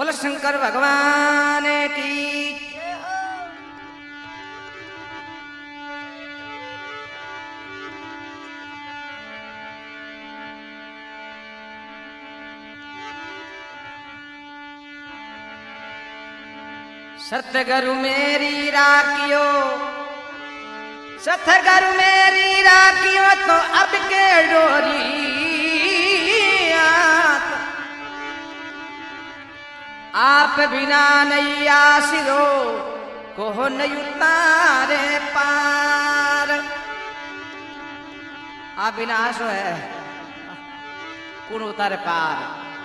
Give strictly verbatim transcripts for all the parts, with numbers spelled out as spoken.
बोल शंकर भगवान की। सतगुरु मेरी राखियो, सतगुरु मेरी राखियो तो अब के डोरी आप बिना नहीं आसिरो को नहीं उतारे पार। आप बिना आसो है कौन उतारे पार।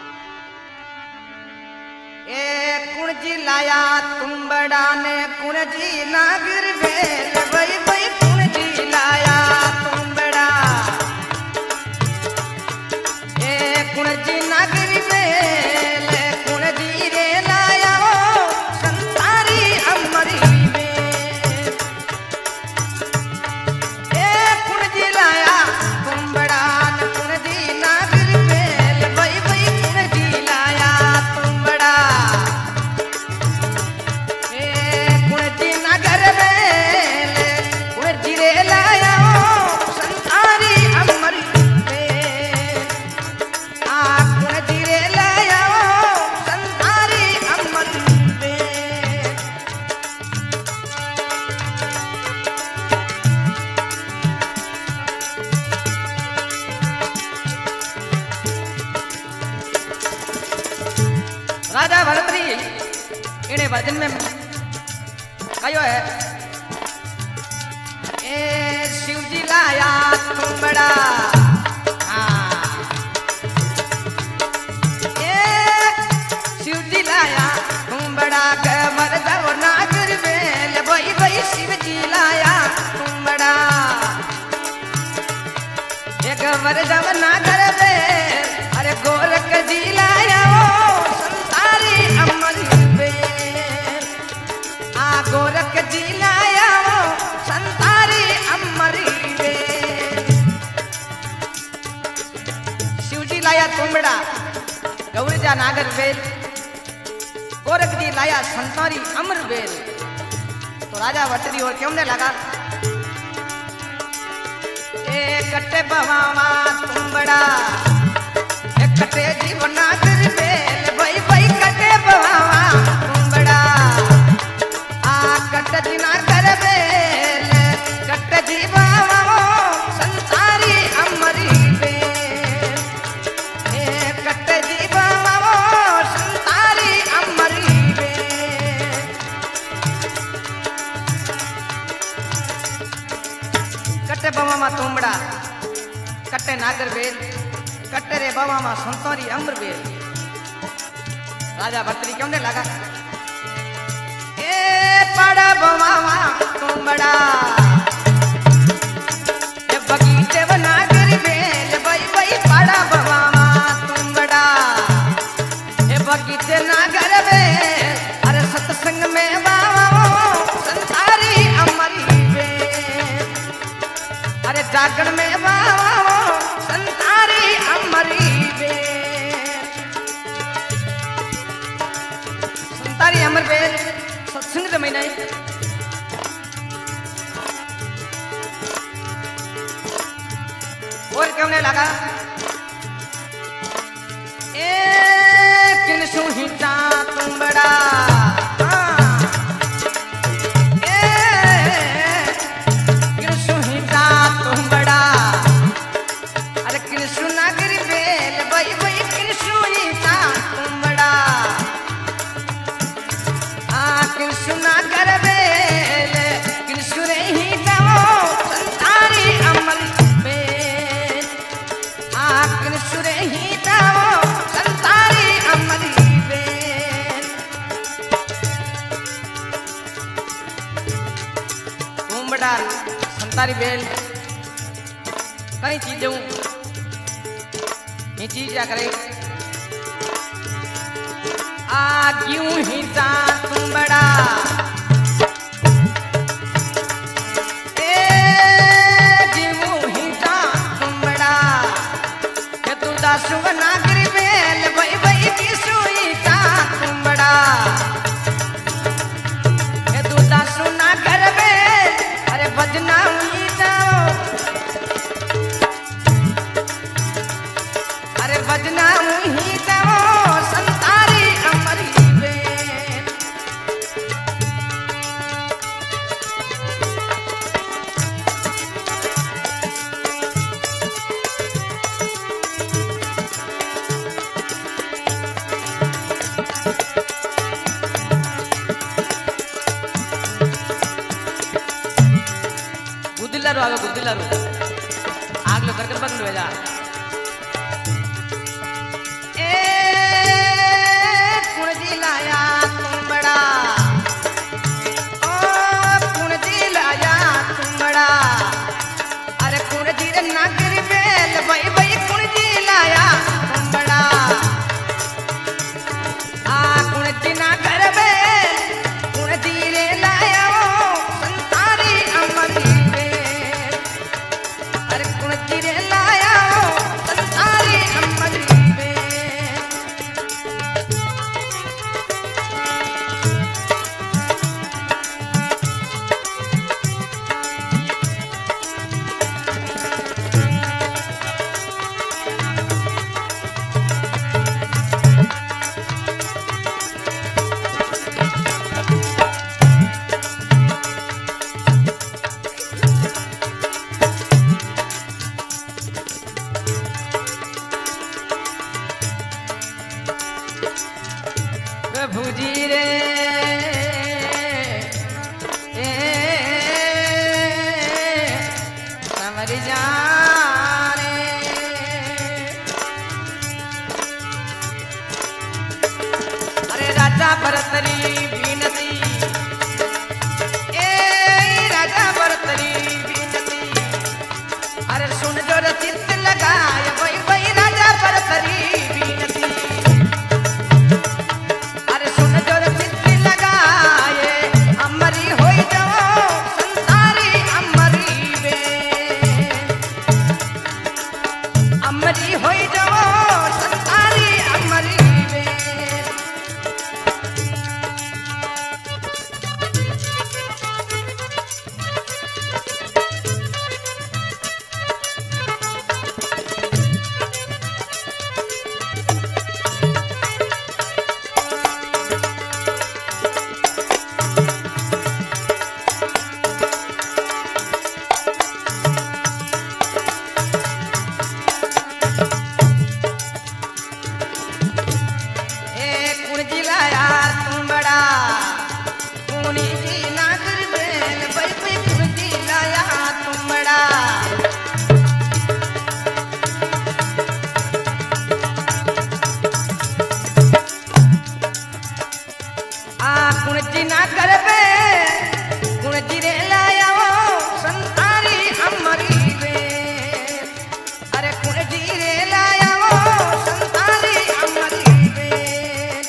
ए कुण जी लाया तुम बड़ा ने कुण जी नागिर बेल भाई भाई कुण जी लाया तुम बड़ा। ए कुण जी नागिर बेल कुण जी रे लाया संसारी अमरी में। ए कुण जी लाया तुम बड़ा ने कुण जी नागिर बेल भाई भाई कुण जी लाया तुम बड़ा। राजा भरतरी इन्हें भजन में कहो है ए शिव जी लाया तुम बड़ा। हाँ ए शिव जी लाया तुम बड़ा कमर जाओ नागर बेल भाई भाई शिव जी लाया तुम बड़ा। एक कमर जाओ नागर बेल अरे गोरख जी लाया गोरख जी लाया संतारी अमरी बेल। शिव जी लाया तुमड़ा गौरी जा नागर बेल, गोरख जी लाया संतारी अमर बेल। तो राजा भरतरी और क्यों ने लगा ए कट्टे बवावा तुमड़ा ए कट्टे जीव नागर बेल भाई भाई कट्टे बवावा तुमड़ा। कट्ट जी नागर बेल कट्ट जी बाबा संसारी अमरी बेल। ए कट्ट जी बाबा संसारी अमरी बेल। कट्टे बाबा मा तुमड़ा कट्टे नागर बेल कट्टे रे बाबा मा संसारी अमर बेल। राजा भरतरी क्यों ने लगा बड़ा बवावा तुम बड़ा ये बगीचे बना कर बेल भाई भाई बड़ा बवावा तुम बड़ा। ये बगीचे नागर बेल अरे सत्संग में बाबा संसारी अमरी बेल। अरे जागरण में बाबा संसारी अमरी बेल। संसारी अमर बेल सत्संग में नहीं और क्यों नहीं लगा ए किन सुहिता तुम बड़ा। ए किन सुहिता तुम बड़ा अरे किन सुनागिरी बेल भाई भाई किन सुहिता तुम बड़ा। सुना कर बेल कृष्ण ही जाओ संसारी अमल बेल। आ कृष्ण ही जाओ संसारी अमल बेल। कुंभड़ा संसारी बेल कई चीजों ये चीज क्या करे आ क्यों ही जा तुम बड़ा। ए जीवू ही जा तुम बड़ा ये तू दासु नागरी बेल भाई भाई की सुई जा तुम बड़ा। भजना हुई जाओ, अरे भजना हुई जाओ संतारी अमरी बेन। गुदिलारो आवे गुदिलारो आगलो करके बंद हो जा। ए कुणजी लाया तुमड़ा, ओ कुणजी लाया तुमड़ा, अरे कुणजी रे नागर बेल भाई भाई कुणजी लाया तुमड़ा। आ कुणजी नागर बेल कुणजी रे लाया संतारी अमरी बेल, अरे कुणजी रे लाया संतारी अमरी बेल। प्रभु जी रे ए समर जाने, अरे राजा भरतरी बीनती, ए राजा भरतरी बीनती, अरे सुन जो रे चित्त लगाय भाई भाई राजा भरतरी बीनती, अरे सुन जो रे चित्त लगाए अमरी होई जाओ संसारी अमरी बेन, अमरी होई जाओ संसारी अमरी बेन। ए कुणजी लाया तुमड़ा, कुणजी नागर बेल भाई भाई कुणजी लाया तुमड़ा। आ कुणजी नागर बेल कुणजी रे लाया संतारी अमरी बेल, अरे कुणजी रे लाया संतारी अमरी बेल,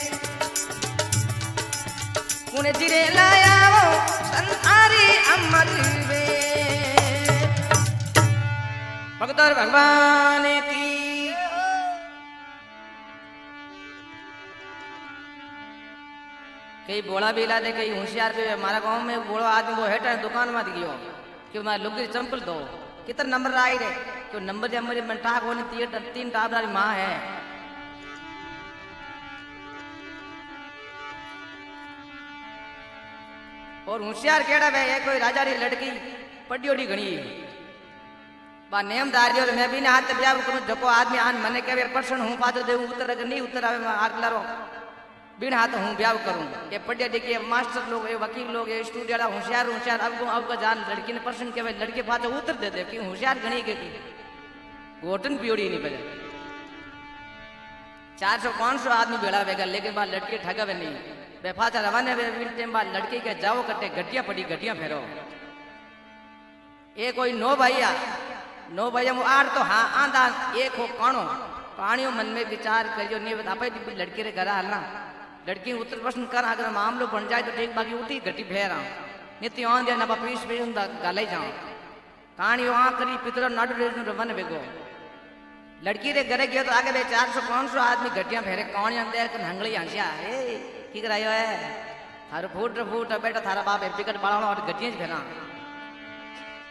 कुणजी रे लाया संतारी अमरी बेल। भगतोर भगवान की कई बोला भी ला दे, कई होशियार भी। हमारा गांव में बोलो आदमी वो हेटा दुकान मत गयो कि मैं लुगरी चंपल दो कितना नंबर आई रे, क्यों नंबर जब मेरे मन टाक होने तीन तीन टाबरारी माँ है। और होशियार केड़ा वे ये कोई राजा री लड़की पड्योड़ी घणी बा नेमदार जो मैं भी ने हाथ ब्याह करूं जको आदमी आन मने के पर्सन हूं पाछो देऊ उतर अगर नहीं उतर आवे आगलारो बिन हाथ हूं ब्याह करूं के पढ़े लिखे मास्टर लोग ये वकील लोग ये स्टूडेंट होशियार होशियार अब अब जान लड़की ने पर्सन के लड़के पाछो उतर दे दे कि होशियार घणी के घोटन पियोड़ी नहीं बजे चार सौ पांच सौ आदमी भेड़ा वेगा लेकिन बात लड़के ठगावे नहीं बेफाचा रवाने टाइम बाद लड़के के जाओ कटे गटिया पड़ी गटिया फेरो ये कोई नो भैया नो भैया मु आर तो हाँ आंदा एक हो काणो पानियो मन में विचार करियो नहीं बता पाई लड़के रे घर हालना लड़की उतर प्रश्न कर अगर मामलो बन जाए तो ठीक बाकी उठी घटी फेरा नित्य आन दे ना पीस पे उंदा गाले जाओ कहानी वहां करी पितर नाडू रे रवन बेगो लड़की रे घरे गयो तो आगे बे चार सौ पांच सौ आदमी घटिया फेरे कौन अंदर कर हंगली हंसिया ए की करायो है थारो फूट फूट बेटा थारा बाप टिकट बाळाणो और घटिया फेरा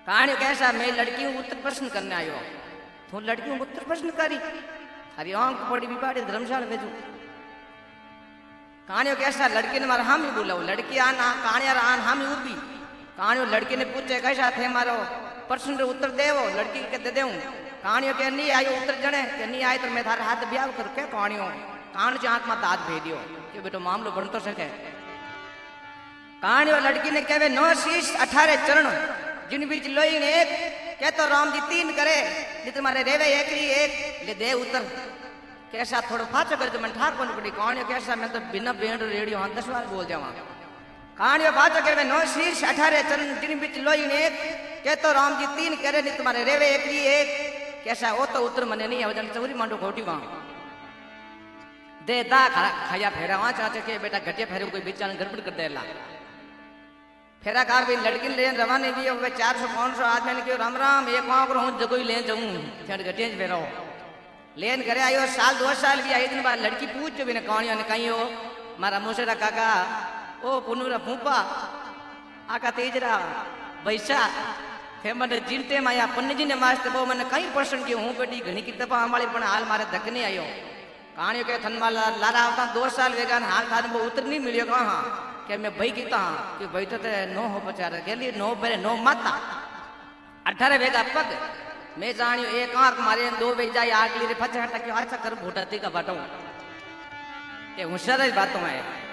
कहानी कैसा मैं लड़की हूँ उत्तर प्रश्न करने आयो तो लड़की हूँ उत्तर प्रश्न करी अरे आंख पड़ी बिपाड़ी धर्मशाला भेजू कहानियों कैसा लड़की ने मारा हम ही बोला लड़की आना कहानी आन हम ही उबी कहानियों लड़की ने पूछे कैसा थे मारो प्रश्न रे उत्तर देवो लड़की के दे देऊं कहानियों के नहीं आयो उत्तर जने के नहीं आए तो मैं थारे हाथ ब्याह कर के कहानियों कान से आंख मत हाथ भेज दियो कि बेटो मामलो बन तो सके कहानियों लड़की ने कहे नौ शीश अठारह चरण जिन बीच लोई ने एक के तो राम जी तीन करे जे तुम्हारे रेवे एक ही एक ले दे उत्तर कैसा थोड़ा फाचो कर तो मैं ठार कोनी पड़ी कहानियों कैसा मैं तो बिना बेंड रेडियो हां दस बार बोल जावा कहानियों फाचो के नौ शीश अठारह चरण जिन बीच लोई ने एक के तो राम जी तीन करे नहीं तुम्हारे रेवे एक ही एक कैसा वो तो उत्तर मने नहीं आवजन चौरी मांडो खोटी वहां दे दा खाया फेरा वहां चाचे के बेटा घटे फेरे कोई बेचान गड़बड़ कर देला फेरा कार भी लड़की ले रवाने भी अब चार सौ पाँच सौ आदमी ने क्यों राम राम एक वहां को हूं जगह ले जाऊं छड़ घटे फेरो लेन करे आयो साल दो साल भी आई दिन बाद लड़की पूछ जो बिना कहानियों ने कही हो मारा मोसेरा काका ओ पुनुरा फूफा आका तेजरा बैसा थे मैंने जीनते माया पन्ने जी ने मास्ते वो मैंने कई परसेंट की हूँ बेटी घनी की दफा हमारी पण हाल मारे धक नहीं आयो कहानियों के थन माला लारा आवता दो साल वेगान हाल था वो उतर नहीं मिलियो कहाँ कि मैं भाई कीता कि भाई तो ते नो हो बचारा के लिए नो बेरे नो माता अठारह वेगा पग मैं जानियो एक आंख मारे दो वेग जाए आग ली रे फच हटा के अच्छा कर भोटाती का बाटो ये होशियार बातों है